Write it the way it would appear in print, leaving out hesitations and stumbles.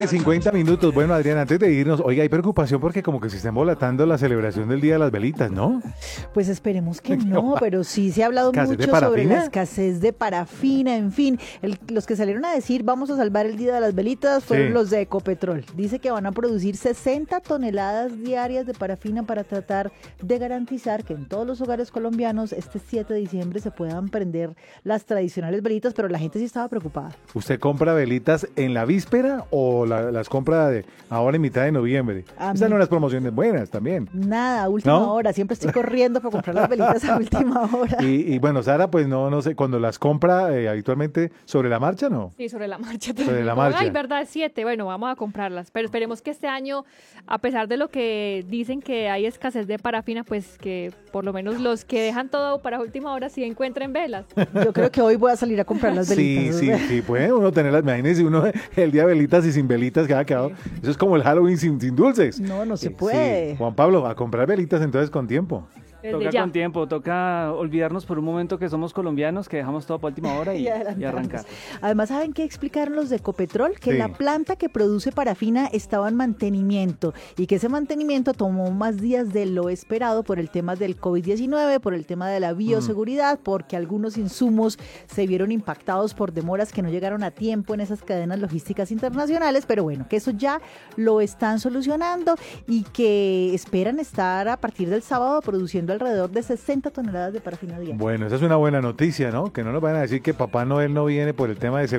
50 minutos. Bueno, Adrián, antes de irnos, oiga, hay preocupación porque como que se está embolatando la celebración del Día de las Velitas, ¿no? Pues esperemos que no, pero sí se ha hablado ¿Escasez de mucho sobre parafina? la escasez de parafina, en fin. Los que salieron a decir vamos a salvar el Día de las Velitas fueron Sí. los de Ecopetrol. Dice que van a producir 60 toneladas diarias de parafina para tratar de garantizar que en todos los hogares colombianos este 7 de diciembre se puedan prender las tradicionales velitas, pero la gente sí estaba preocupada. ¿Usted compra velitas en la víspera o las compra ahora en mitad de noviembre? A Esas mí- son las promociones buenas también. Nada, a última ¿No? hora, siempre estoy corriendo para comprar las velitas a última hora. Y bueno, Sara, pues no sé, cuando las compra habitualmente sobre la marcha, ¿no? Sí, sobre la marcha. Sobre la marcha. Ay, verdad, 7. Bueno, vamos a comprarlas. Pero esperemos que este año, a pesar de lo que dicen que hay escasez de parafina, pues que por lo menos los que dejan todo para última hora sí encuentren velas. Yo creo que hoy voy a salir a comprar las velitas. Sí, puede uno tenerlas, imagínese uno el día de velitas y sin velitas que ha quedado. Eso es como el Halloween sin dulces. No se Sí, puede. sí. Juan Pablo, a comprar velitas entonces con tiempo. Desde Toca ya. con tiempo, toca olvidarnos por un momento que somos colombianos, que dejamos todo para última hora y adelantarnos. arrancar. Además, ¿saben qué explicaron los de Ecopetrol? Que Sí. la planta que produce parafina estaba en mantenimiento y que ese mantenimiento tomó más días de lo esperado por el tema del COVID-19, por el tema de la bioseguridad, porque algunos insumos se vieron impactados por demoras que no llegaron a tiempo en esas cadenas logísticas internacionales, pero bueno, que eso ya lo están solucionando y que esperan estar a partir del sábado produciendo alrededor de 60 toneladas de parafina diaria. Bueno, esa es una buena noticia, ¿no? Que no nos vayan a decir que Papá Noel no viene por el tema de seguridad.